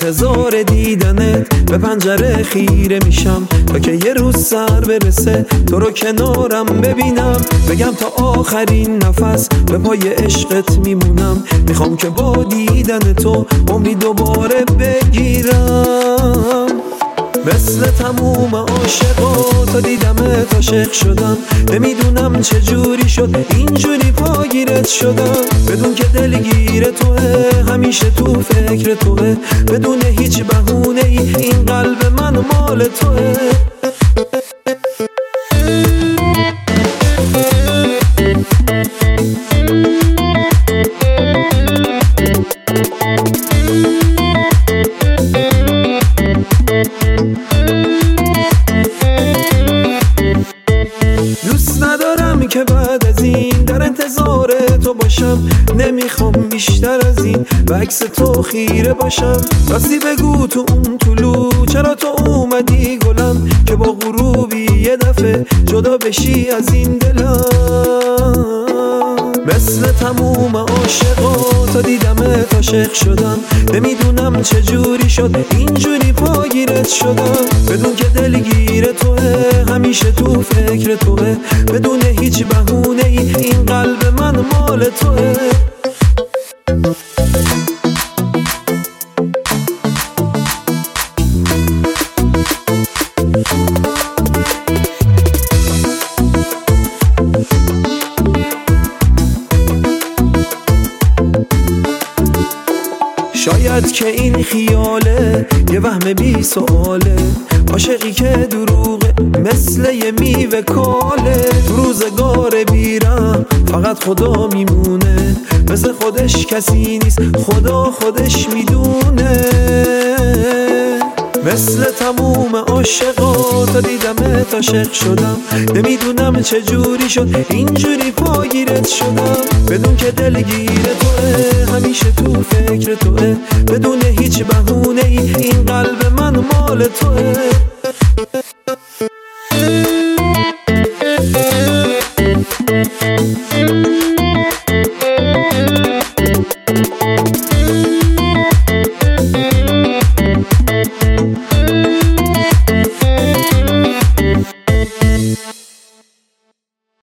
انتظار دیدنت به پنجره خیره میشم تا که یه روز سر برسه تو رو کنارم ببینم، بگم تا آخرین نفس به پای عشقت میمونم. میخوام که با دیدن تو عمری دوباره بگیرم. مثل تموم عاشقا تا دیدمت عاشق شدم، نمیدونم چجوری شد اینجوری پاگیرت شدم. بدون که دلگیر توه، همیشه تو فکر توه، بدون هیچ بهونه ای این قلب من مال توه. دوست ندارم که بعد از این در انتظار تو باشم، نمیخوام بیشتر از این به عکس تو خیره باشم. راستی بگو تو اون طلوع چرا تو اومدی گلم، که با غروبی یه دفعه جدا بشی از این دلم. مثل تموم عاشقا تا دیدمت عاشق شدم، نمیدونم چجوری شد اینجوری پاگیرت شدم. بدون که دلگیر توه، همیشه تو فکر توه، بدون هیچ بهونه ای این قلب من مال توه. شاید که این خیاله یه وهم بی سؤاله، عاشقی که دروغه مثل یه میوه کاله. تو روزگار بیرم فقط خدا میمونه، مثل خودش کسی نیست خدا خودش میدونه. مثل تموم عاشقا تا دیدمت عاشق شدم، نمیدونم چجوری شد اینجوری پاگیرت شدم. بدون که دلگیر توه، همیشه تو فکر توه، بدون هیچ بهونه ای این قلب من مال توه.